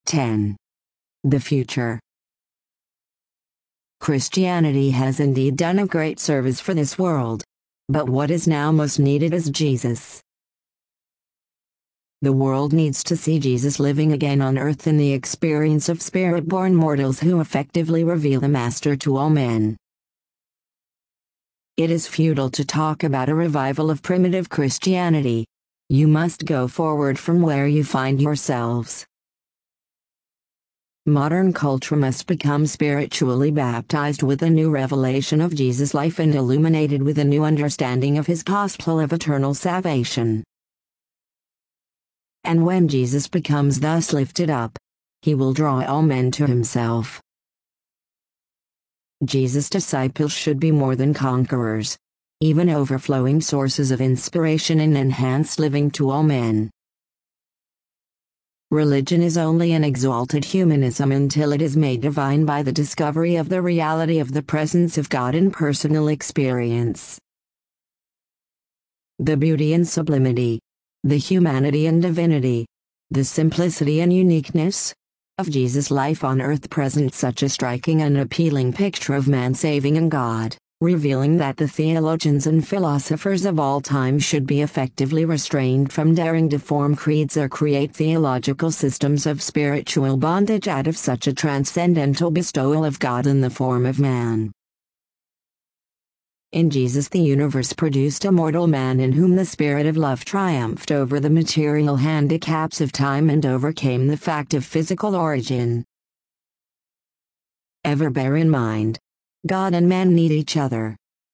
10. The future. Christianity has indeed done a great service for this world. But what is now most needed is Jesus. The world needs to see Jesus living again on earth in the experience of spirit-born mortals who effectively reveal the Master to all men. It is futile to talk about a revival of primitive Christianity. You must go forward from where you find yourselves. Modern culture must become spiritually baptized with a new revelation of Jesus' life and illuminated with a new understanding of his gospel of eternal salvation. And when Jesus becomes thus lifted up, he will draw all men to himself. Jesus' disciples should be more than conquerors, even overflowing sources of inspiration and enhanced living to all men. Religion is only an exalted humanism until it is made divine by the discovery of the reality of the presence of God in personal experience. The beauty and sublimity, the humanity and divinity, the simplicity and uniqueness of Jesus' life on earth present such a striking and appealing picture of man saving in God, revealing that the theologians and philosophers of all time should be effectively restrained from daring to form creeds or create theological systems of spiritual bondage out of such a transcendental bestowal of God in the form of man. In Jesus the universe produced a mortal man in whom the spirit of love triumphed over the material handicaps of time and overcame the fact of physical origin. Ever bear in mind, God and man need each other.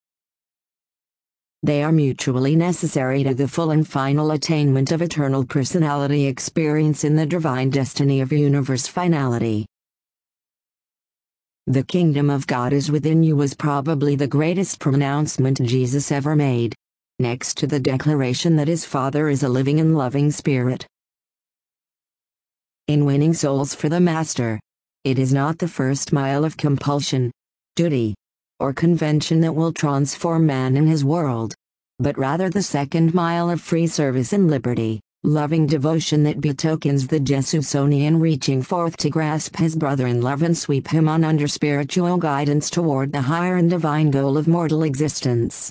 They are mutually necessary to the full and final attainment of eternal personality experience in the divine destiny of universe finality. The kingdom of God is within you was probably the greatest pronouncement Jesus ever made, next to the declaration that his Father is a living and loving Spirit. In winning souls for the Master, it is not the first mile of compulsion, duty, or convention that will transform man in his world, but rather the second mile of free service and liberty, loving devotion that betokens the Jesusonian reaching forth to grasp his brother in love and sweep him on under spiritual guidance toward the higher and divine goal of mortal existence.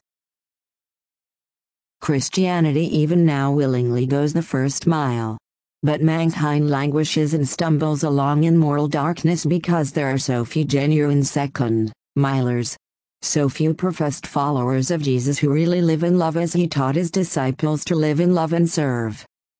Christianity even now willingly goes the first mile. But mankind languishes and stumbles along in moral darkness because there are so few genuine second-milers, so few professed followers of Jesus who really live in love as he taught his disciples to live in love and serve.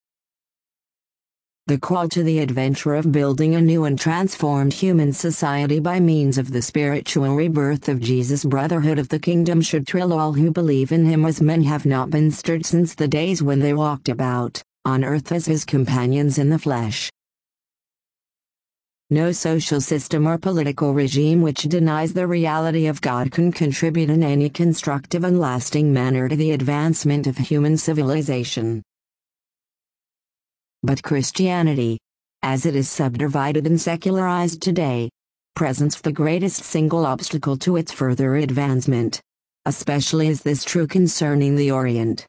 The call to the adventure of building a new and transformed human society by means of the spiritual rebirth of Jesus' brotherhood of the kingdom should thrill all who believe in him as men have not been stirred since the days when they walked about on earth as his companions in the flesh. No social system or political regime which denies the reality of God can contribute in any constructive and lasting manner to the advancement of human civilization. But Christianity, as it is subdivided and secularized today, presents the greatest single obstacle to its further advancement. Especially is this true concerning the Orient.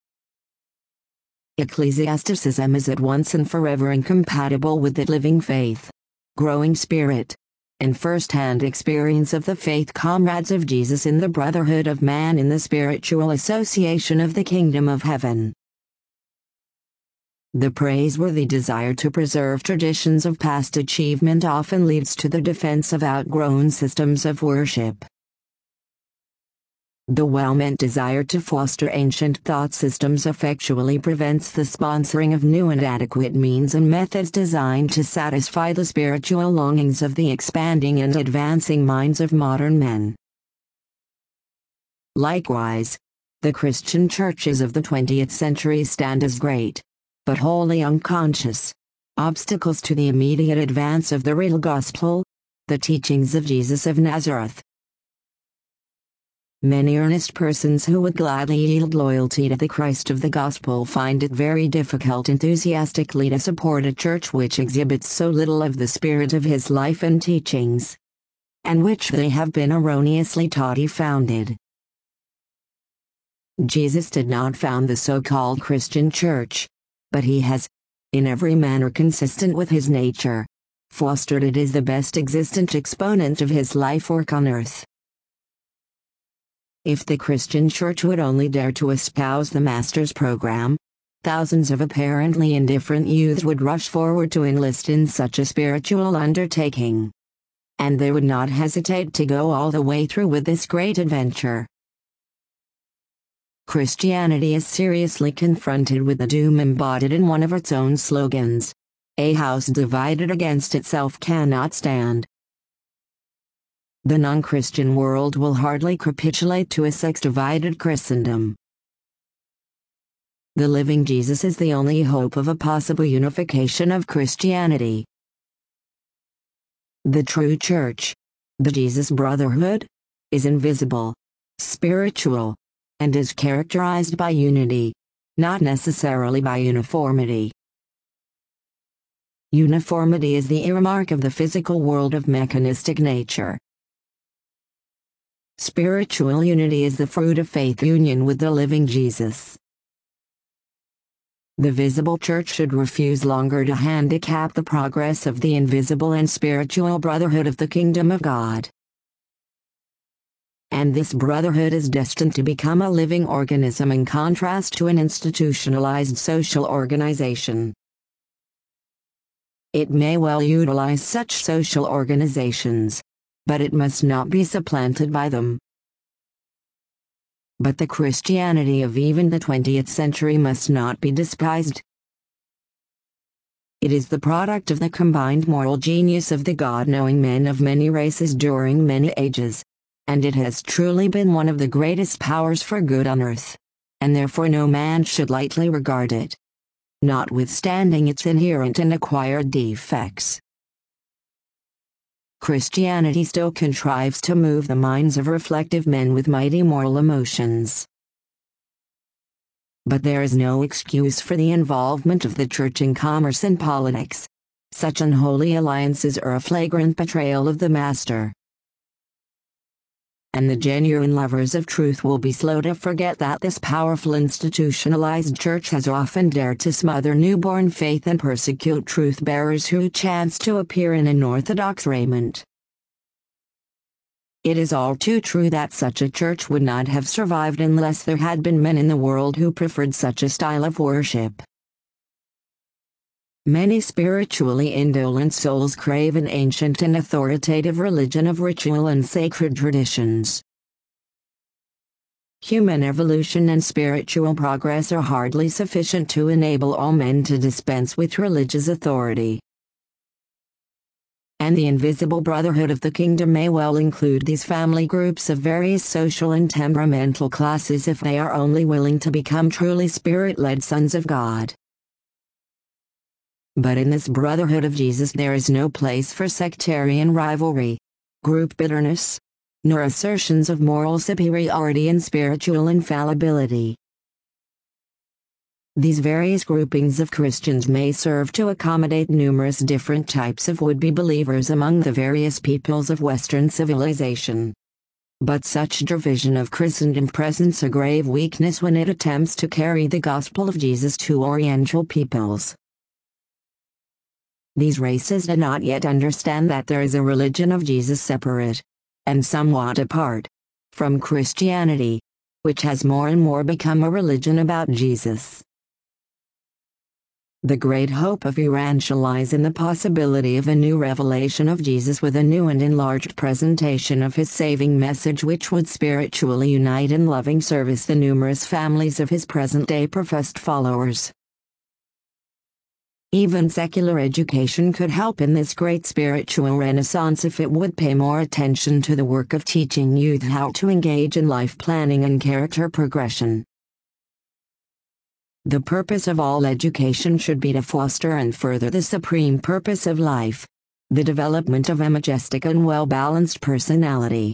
Ecclesiasticism is at once and forever incompatible with the living faith, growing spirit, and first-hand experience of the faith comrades of Jesus in the brotherhood of man in the spiritual association of the kingdom of heaven. The praiseworthy desire to preserve traditions of past achievement often leads to the defense of outgrown systems of worship. The well-meant desire to foster ancient thought systems effectually prevents the sponsoring of new and adequate means and methods designed to satisfy the spiritual longings of the expanding and advancing minds of modern men. Likewise, the Christian churches of the 20th century stand as great, but wholly unconscious, obstacles to the immediate advance of the real gospel, the teachings of Jesus of Nazareth. Many earnest persons who would gladly yield loyalty to the Christ of the gospel find it very difficult enthusiastically to support a church which exhibits so little of the spirit of his life and teachings, and which they have been erroneously taught he founded. Jesus did not found the so-called Christian church, but he has, in every manner consistent with his nature, fostered it as the best existent exponent of his life work on earth. If the Christian Church would only dare to espouse the Master's program, thousands of apparently indifferent youths would rush forward to enlist in such a spiritual undertaking. And they would not hesitate to go all the way through with this great adventure. Christianity is seriously confronted with the doom embodied in one of its own slogans: "A house divided against itself cannot stand." The non-Christian world will hardly capitulate to a sex-divided Christendom. The living Jesus is the only hope of a possible unification of Christianity. The true Church, the Jesus Brotherhood, is invisible, spiritual, and is characterized by unity, not necessarily by uniformity. Uniformity is the earmark of the physical world of mechanistic nature. Spiritual unity is the fruit of faith union with the living Jesus. The visible church should refuse longer to handicap the progress of the invisible and spiritual brotherhood of the kingdom of God. And this brotherhood is destined to become a living organism in contrast to an institutionalized social organization. It may well utilize such social organizations, but it must not be supplanted by them. But the Christianity of even the 20th century must not be despised. It is the product of the combined moral genius of the God-knowing men of many races during many ages, and it has truly been one of the greatest powers for good on earth, and therefore no man should lightly regard it, notwithstanding its inherent and acquired defects. Christianity still contrives to move the minds of reflective men with mighty moral emotions. But there is no excuse for the involvement of the Church in commerce and politics. Such unholy alliances are a flagrant betrayal of the Master. And the genuine lovers of truth will be slow to forget that this powerful institutionalized church has often dared to smother newborn faith and persecute truth-bearers who chance to appear in unorthodox raiment. It is all too true that such a church would not have survived unless there had been men in the world who preferred such a style of worship. Many spiritually indolent souls crave an ancient and authoritative religion of ritual and sacred traditions. Human evolution and spiritual progress are hardly sufficient to enable all men to dispense with religious authority. And the invisible brotherhood of the kingdom may well include these family groups of various social and temperamental classes if they are only willing to become truly spirit-led sons of God. But in this brotherhood of Jesus there is no place for sectarian rivalry, group bitterness, nor assertions of moral superiority and spiritual infallibility. These various groupings of Christians may serve to accommodate numerous different types of would-be believers among the various peoples of Western civilization. But such division of Christendom presents a grave weakness when it attempts to carry the gospel of Jesus to Oriental peoples. These races do not yet understand that there is a religion of Jesus separate, and somewhat apart, from Christianity, which has more and more become a religion about Jesus. The great hope of Iran lies in the possibility of a new revelation of Jesus with a new and enlarged presentation of his saving message which would spiritually unite in loving service the numerous families of his present-day professed followers. Even secular education could help in this great spiritual renaissance if it would pay more attention to the work of teaching youth how to engage in life planning and character progression. The purpose of all education should be to foster and further the supreme purpose of life, the development of a majestic and well-balanced personality.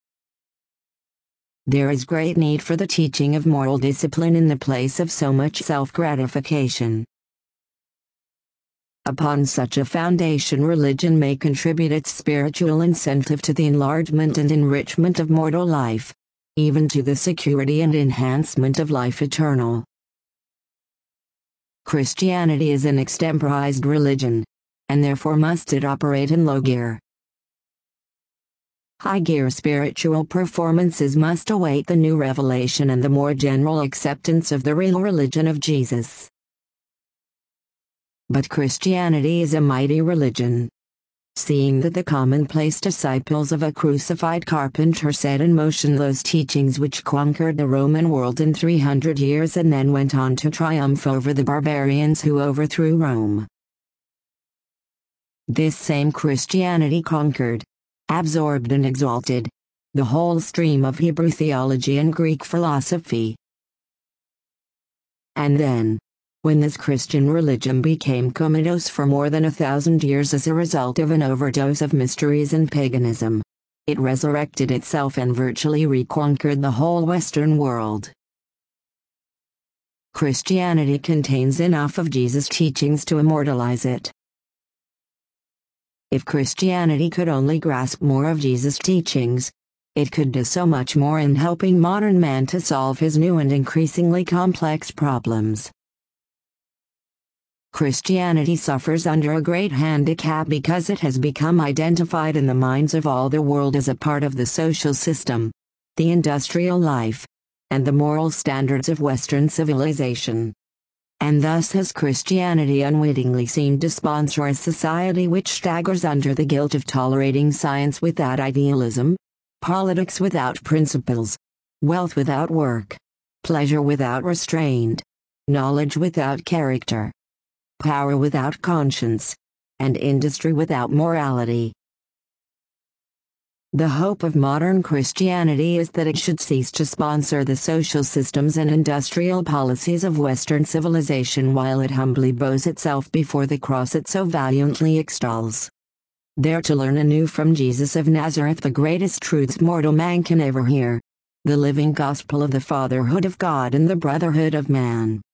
There is great need for the teaching of moral discipline in the place of so much self-gratification. Upon such a foundation religion may contribute its spiritual incentive to the enlargement and enrichment of mortal life, even to the security and enhancement of life eternal. Christianity is an extemporized religion, and therefore must it operate in low gear. High gear spiritual performances must await the new revelation and the more general acceptance of the real religion of Jesus. But Christianity is a mighty religion. Seeing that the commonplace disciples of a crucified carpenter set in motion those teachings which conquered the Roman world in 300 years and then went on to triumph over the barbarians who overthrew Rome. This same Christianity conquered, absorbed and exalted, the whole stream of Hebrew theology and Greek philosophy. And then, when this Christian religion became comatose for more than 1,000 years as a result of an overdose of mysteries and paganism, it resurrected itself and virtually reconquered the whole Western world. Christianity contains enough of Jesus' teachings to immortalize it. If Christianity could only grasp more of Jesus' teachings, it could do so much more in helping modern man to solve his new and increasingly complex problems. Christianity suffers under a great handicap because it has become identified in the minds of all the world as a part of the social system, the industrial life, and the moral standards of Western civilization. And thus has Christianity unwittingly seemed to sponsor a society which staggers under the guilt of tolerating science without idealism, politics without principles, wealth without work, pleasure without restraint, knowledge without character, power without conscience, and industry without morality. The hope of modern Christianity is that it should cease to sponsor the social systems and industrial policies of Western civilization while it humbly bows itself before the cross it so valiantly extols. There to learn anew from Jesus of Nazareth the greatest truths mortal man can ever hear, the living gospel of the fatherhood of God and the brotherhood of man.